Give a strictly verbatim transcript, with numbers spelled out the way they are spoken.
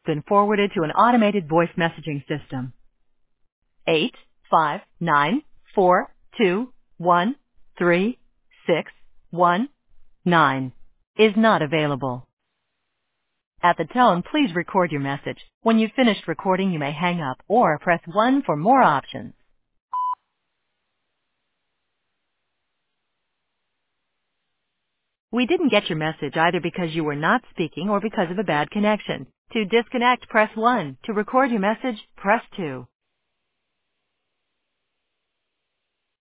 been forwarded to an automated voice messaging system. Eight five nine four two one three six one nine is not available. At the tone, please record your message. When you've finished recording, you may hang up or press one for more options. We didn't get your message either because you were not speaking or because of a bad connection. To disconnect, press one. To record your message, press two.